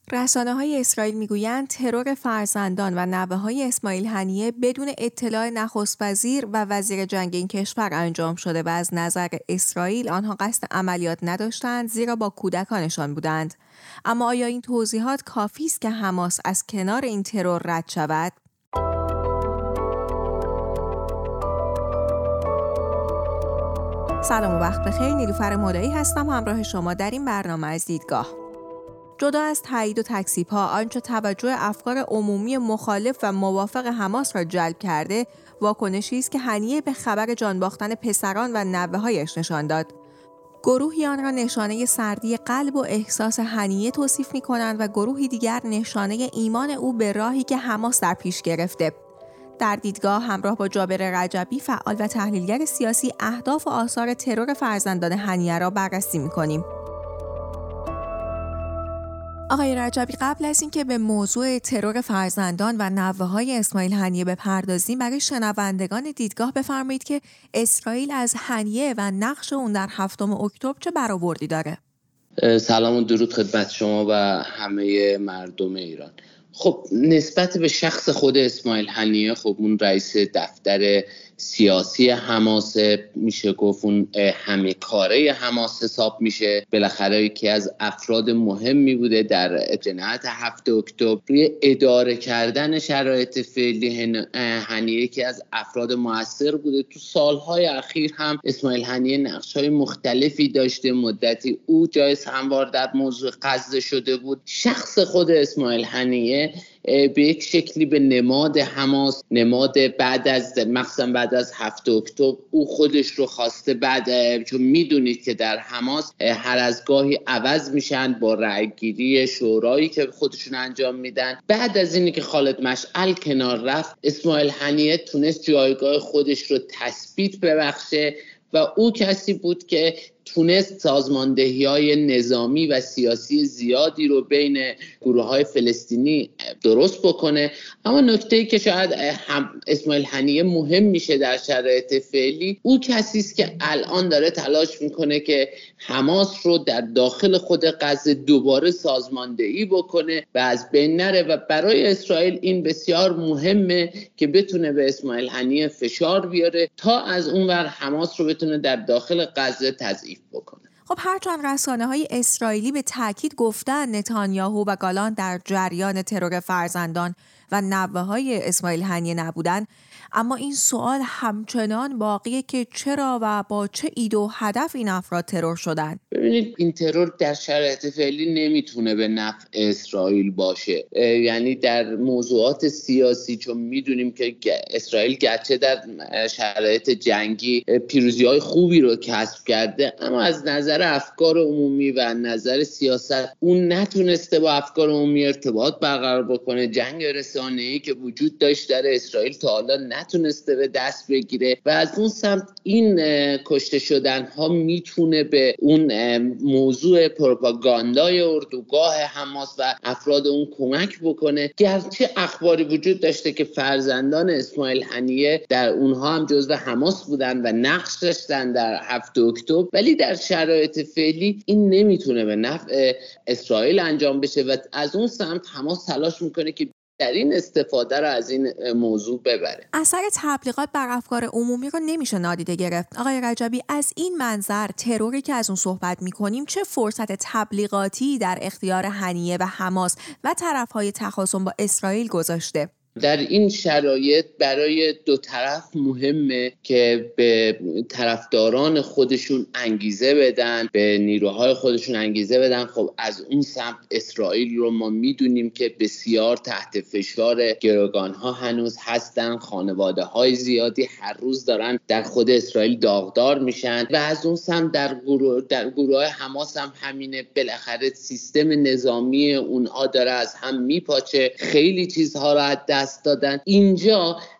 رسانه‌های اسرائیل میگویند ترور فرزندان و نوه‌های اسماعیل هنیه بدون اطلاع نخست وزیر و وزیر جنگ این کشور انجام شده و از نظر اسرائیل آنها قصد عملیات نداشتند زیرا با کودکانشان بودند. اما آیا این توضیحات کافی است که حماس از کنار این ترور رد شود؟ سلام و وقت بخیر. نیلوفر مولایی هستم همراه شما در این برنامه از دیدگاه. جدا از تایید و تکذیب‌ها، آنچه توجه افکار عمومی مخالف و موافق حماس را جلب کرده، واکنشی است که هنیه به خبر جان باختن پسران و نوه‌هایش نشان داد. گروهی آن را نشانه سردی قلب و احساس هنیه توصیف می‌کنند و گروهی دیگر نشانه ایمان او به راهی که حماس در پیش گرفته. در دیدگاه همراه با جابر رجبی، فعال و تحلیلگر سیاسی، اهداف و آثار ترور فرزندان هنیه را بررسی می‌کنیم. آقای رجبی، قبل از اینکه به موضوع ترور فرزندان و نوه‌های اسماعیل هنیه بپردازیم، برای شنوندگان دیدگاه بفرمایید که اسرائیل از هنیه و نقش اون در 7 اکتبر چه برآوردی داره؟ سلام و درود خدمت شما و همه مردم ایران. خب نسبت به شخص خود اسماعیل هنیه، خب اون رئیس دفتر سیاسی حماس میشه گفت، اون همه کاره حماس حساب میشه. بالاخره یکی از افراد مهمی بوده در جنایت 7 اکتبر. روی اداره کردن شرایط فعلی هنیه یکی از افراد مؤثر بوده. تو سالهای اخیر هم اسماعیل هنیه نقش‌های مختلفی داشته. مدتی او جای هموار در موضوع غزه شده بود. شخص خود اسماعیل هنیه به یک شکلی به نماد حماس، نماد بعد از 7 اکتبر او خودش رو خواسته. بعد چون میدونید که در حماس هر از گاهی عوض میشن با رأیگیری شورایی که خودشون انجام میدن. بعد از اینی که خالد مشعل کنار رفت، اسماعیل هنیه تونست جایگاه خودش رو تثبیت ببخشه و او کسی بود که تونست سازماندهی‌های نظامی و سیاسی زیادی رو بین گروه‌های فلسطینی درست بکنه. اما نکته‌ای که شاید اسماعیل هنیه مهم میشه در شرایط فعلی، او کسی است که الان داره تلاش میکنه که حماس رو در داخل خود غزه دوباره سازماندهی بکنه و از بین نره و برای اسرائیل این بسیار مهمه که بتونه به اسماعیل هنیه فشار بیاره تا از اونور حماس رو بتونه در داخل غزه تضعیف بکنه. خب هرچند رسانه‌های اسرائیلی به تاکید گفتن نتانیاهو و گالانت در جریان ترور فرزندان و نوه‌های اسماعیل هنیه نبودن، اما این سوال همچنان باقیه که چرا و با چه ایده و هدف این افراد ترور شدن. ببینید این ترور در شرایط فعلی نمیتونه به نفع اسرائیل باشه. یعنی در موضوعات سیاسی، چون میدونیم که اسرائیل گرچه در شرایط جنگی پیروزی‌های خوبی رو کسب کرده، اما از نظر افکار عمومی و نظر سیاست اون نتونسته با افکار عمومی ارتباط برقرار بکنه. جنگ رسانه‌ای که وجود داشت در اسرائیل تا حالا نتونسته به دست بگیره و از اون سمت این کشته شدن ها میتونه به اون موضوع پروپاگاندای اردوگاه حماس و افراد اون کمک بکنه. گرچه اخباری وجود داشته که فرزندان اسماعیل هنیه در اونها هم جزو حماس بودن و نقش داشتن در 7 اکتبر، ولی در شرایط فعلی این نمیتونه به نفع اسرائیل انجام بشه و از اون سمت حماس تلاش میکنه که در این استفاده رو از این موضوع ببره. اثر تبلیغات بر افکار عمومی رو نمیشه نادیده گرفت. آقای رجبی، از این منظر تروری که از اون صحبت میکنیم چه فرصت تبلیغاتی در اختیار هنیه و حماس و طرفهای تخاصم با اسرائیل گذاشته؟ در این شرایط برای دو طرف مهمه که به طرفداران خودشون انگیزه بدن، به نیروهای خودشون انگیزه بدن. خب از اون سمت اسرائیل رو ما میدونیم که بسیار تحت فشار، گروگانها هنوز هستن، خانواده های زیادی هر روز دارن در خود اسرائیل داغدار میشن و از اون سمت در گروه حماس هم همینه. بالاخره سیستم نظامی اونها داره از هم میپاچه، خیلی چیزها رو از دست دادن. اینجا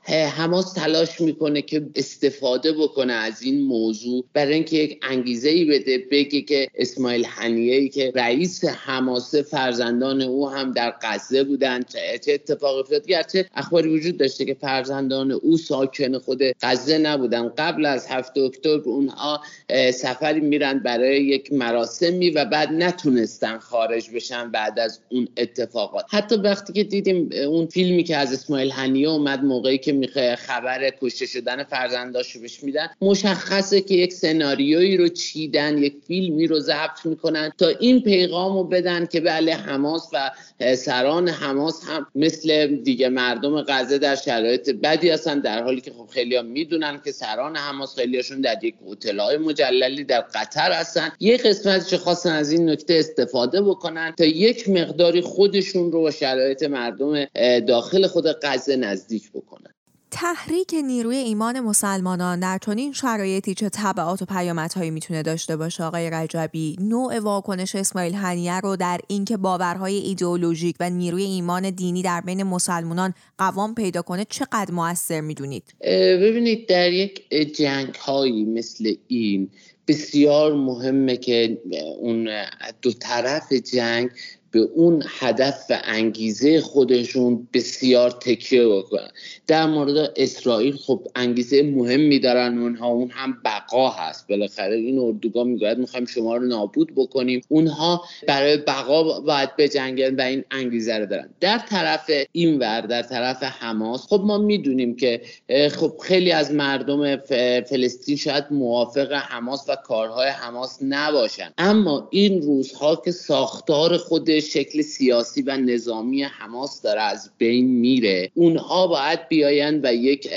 حماس تلاش میکنه که استفاده بکنه از این موضوع برای اینکه یک انگیزه‌ای بده، بگه که اسماعیل هنیه‌ای که رئیس حماس فرزندان او هم در غزه بودن، چه اتفاقی افتاد. گرچه اخباری وجود داشته که فرزندان او ساکن خود غزه نبودن، قبل از 7 اکتبر اونها سفری میرن برای یک مراسمی و بعد نتونستن خارج بشن بعد از اون اتفاقات. حتی وقتی که دیدیم اون فیلمی که از اسماعیل هنیه اومد موقعی که خبر کشته شدن فرزنداشو بهش میدن، مشخصه که یک سناریویی رو چیدن، یک فیلمی رو ضبط میکنن تا این پیغامو بدن که بله حماس و سران حماس هم مثل دیگه مردم غزه در شرایط بدی هستن، در حالی که خب خیلی‌ها میدونن که سران حماس خیلیاشون در یک هتل‌های مجللی در قطر هستن. یک قسمتش خواستن از این نکته استفاده بکنن تا یک مقداری خودشون رو با شرایط مردم داخل خود غزه نزدیک بکنن. تحریک نیروی ایمان مسلمانان در چنین شرایطی چه تبعات و پیامدهایی میتونه داشته باشه آقای رجبی؟ نوع واکنش اسماعیل هنیه رو در اینکه باورهای ایدئولوژیک و نیروی ایمان دینی در بین مسلمانان قوام پیدا کنه چقدر مؤثر میدونید؟ ببینید در یک جنگ‌هایی مثل این بسیار مهمه که اون دو طرف جنگ به اون هدف و انگیزه خودشون بسیار تکیه بکنن. در مورد اسرائیل خب انگیزه مهمی دارن اونها، اون هم بقا هست. بالاخره این اردوگاه میگوید میخوایم شما رو نابود بکنیم، اونها برای بقا باید بجنگن و این انگیزه رو دارن. در طرف اینور، در طرف حماس، خب ما میدونیم که خب خیلی از مردم فلسطین شاید موافق حماس و کارهای حماس نباشن، اما این روزها که ساختار خودش شکل سیاسی و نظامی حماس داره از بین میره، اونها باید بیاین و یک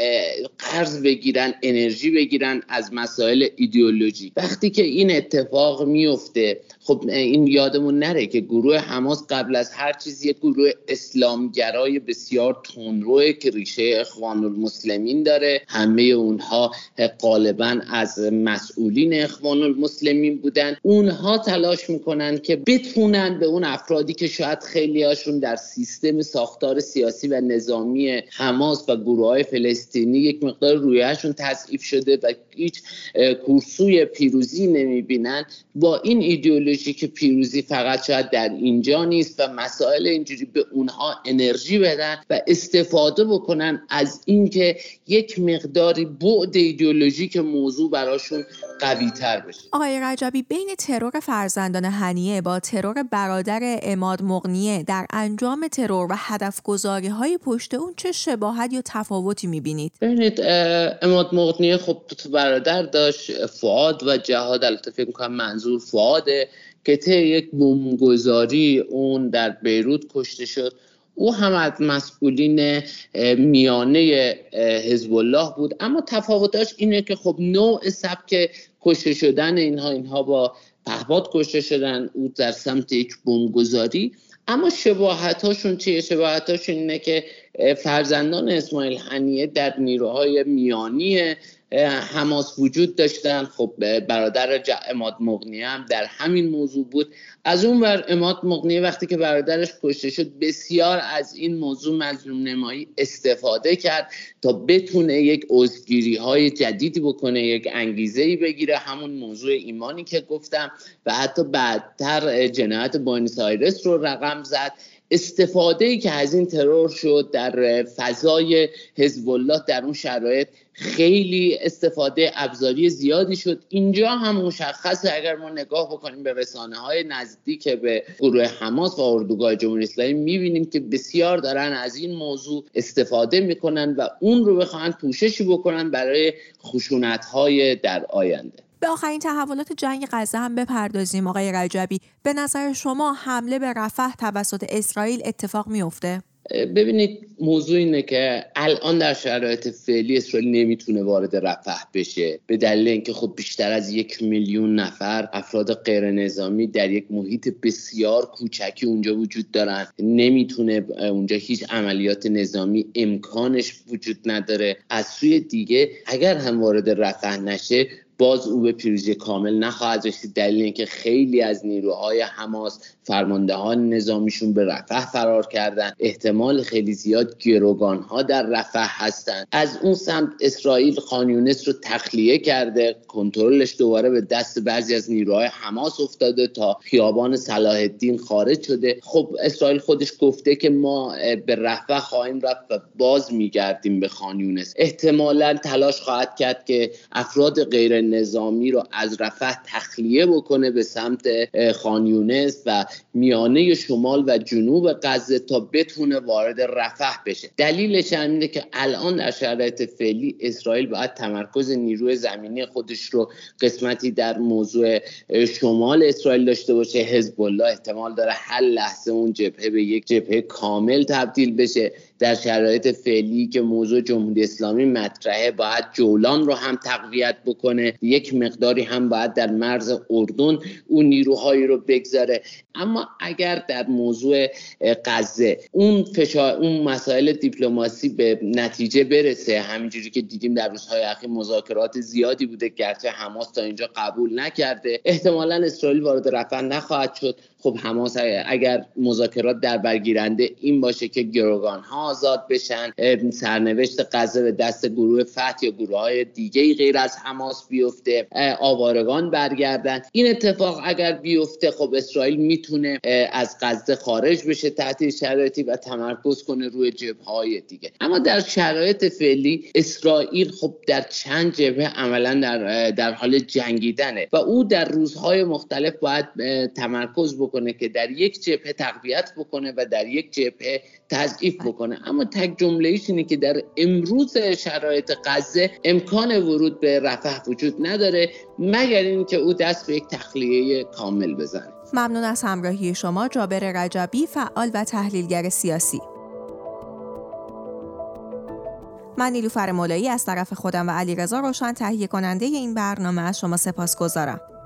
قرض بگیرن، انرژی بگیرن از مسائل ایدئولوژی. وقتی که این اتفاق میفته، خب این یادمون نره که گروه حماس قبل از هر چیز یک گروه اسلامگرای بسیار تندروه که ریشه اخوان المسلمین داره. همه اونها غالبا از مسئولین اخوان المسلمین بودن. اونها تلاش میکنن که بتونن به اون افرادی که شاید خیلی هاشون در سیستم ساختار سیاسی و نظامی حماس و گروه‌های فلسطینی یک مقدار رویهشون تضعیف شده و هیچ کورسوی پیروزی نمیبینن، با این ایدئولوژی که پیروزی فقط شاید در اینجا نیست و مسائل اینجوری به اونها انرژی بدن و استفاده بکنن از اینکه یک مقداری بعد ایدئولوژیک موضوع براشون قوی تر بشه. آقای رجبی، بین ترور فرزندان هنیه با ترور برادر عماد مغنیه در انجام ترور و هدف گذاری های پشت اون چه شباهت یا تفاوتی میبینید؟ ببینید عماد مغنیه خب برادر داشت، فؤاد و جهاد. البته فکر می‌کنم منظور فؤاده که طی یک بمبگذاری اون در بیروت کشته شد. او هم از مسئولین میانه حزب الله بود، اما تفاوتش اینه که خب نوع سبک کشته شدن اینها با پهپاد کشته شدن، او در سمت یک بمبگذاری. اما شباهتاشون چیه؟ شباهتاشون اینه که فرزندان اسماعیل هنیه در نیروهای میانی حماس وجود داشتن. خب برادر عماد مغنیه هم در همین موضوع بود. از اون ور عماد مغنیه وقتی که برادرش کشته شد بسیار از این موضوع مظلوم نمایی استفاده کرد تا بتونه یک عضوگیری های جدیدی بکنه، یک انگیزه‌ای بگیره، همون موضوع ایمانی که گفتم، و حتی بعدتر جنایت بوئنوس آیرس رو رقم زد. استفاده‌ای که از این ترور شد در فضای حزب الله در اون شرایط خیلی استفاده ابزاری زیادی شد. اینجا هم مشخصه اگر ما نگاه بکنیم به رسانه‌های نزدیک به گروه حماس و اردوگاه جمهوری اسلامی می‌بینیم که بسیار دارن از این موضوع استفاده می‌کنن و اون رو بخوان پوششی بکنن برای خشونت‌های در آینده. به آخرین تحولات جنگ غزه هم بپردازیم آقای رجبی. به نظر شما حمله به رفح توسط اسرائیل اتفاق میفته؟ ببینید موضوع اینه که الان در شرایط فعلی اسرائیل نمیتونه وارد رفح بشه، به دلیل اینکه خب بیشتر از 1 میلیون نفر افراد غیر نظامی در یک محیط بسیار کوچکی اونجا وجود دارن. نمیتونه اونجا هیچ عملیات نظامی امکانش وجود نداره. از سوی دیگه اگر هم وارد رفح نشه باز او به پیروزی کامل نخواهد رسید، دلیل اینکه خیلی از نیروهای حماس فرماندهان نظامیشون به رفح فرار کردن، احتمال خیلی زیاد گروگان‌ها در رفح هستن. از اون سمت اسرائیل خان یونس رو تخلیه کرده، کنترلش دوباره به دست بعضی از نیروهای حماس افتاده تا خیابان صلاح الدین خارج شده. خب اسرائیل خودش گفته که ما به رفح خواهیم رفت و باز میگردیم به خان یونس. احتمالاً تلاش خواهد کرد که افراد غیر نظامی رو از رفح تخلیه بکنه به سمت خان یونس و میانه شمال و جنوب غزه تا بتونه وارد رفح بشه. دلیلش اینه که الان در شرایط فعلی اسرائیل باید تمرکز نیروی زمینی خودش رو قسمتی در موضوع شمال اسرائیل داشته باشه. حزب الله احتمال داره هر لحظه اون جبهه به یک جبهه کامل تبدیل بشه. در شرایط فعلی که موضوع جمهوری اسلامی مطرحه باید جولان رو هم تقویت بکنه، یک مقداری هم باید در مرز اردن اون نیروهایی رو بگذاره. اما اگر در موضوع غزه اون مسائل دیپلماسی به نتیجه برسه، همینجوری که دیدیم در روزهای اخیر مذاکرات زیادی بوده گرچه حماس تا اینجا قبول نکرده، احتمالاً اسرائیل وارد رفح نخواهد شد. خب حماس اگر مذاکرات در برگیرنده این باشه که گروگان‌ها آزاد بشن، سرنوشت غزه به دست گروه فتح یا گروه‌های دیگه‌ای غیر از حماس بیفته، آوارگان برگردن، این اتفاق اگر بیفته خب اسرائیل میتونه از غزه خارج بشه تحت شرایطی و تمرکز کنه روی جبهه‌های دیگه. اما در شرایط فعلی اسرائیل خب در چند جبهه عملاً در حال جنگیدنه و او در روزهای مختلف باید تمرکز بکنه که در یک جبهه تقویت بکنه و در یک جبهه تضعیف بکنه. اما تک جمله ایش اینه که در امروز شرایط غزه امکان ورود به رفح وجود نداره مگر اینکه او دست به یک تخلیه کامل بزنه. ممنون از همراهی شما. جابر رجبی، فعال و تحلیلگر سیاسی. من نیلوفر مولایی از طرف خودم و علیرضا روشن تهیه کننده این برنامه از شما سپاسگزارم.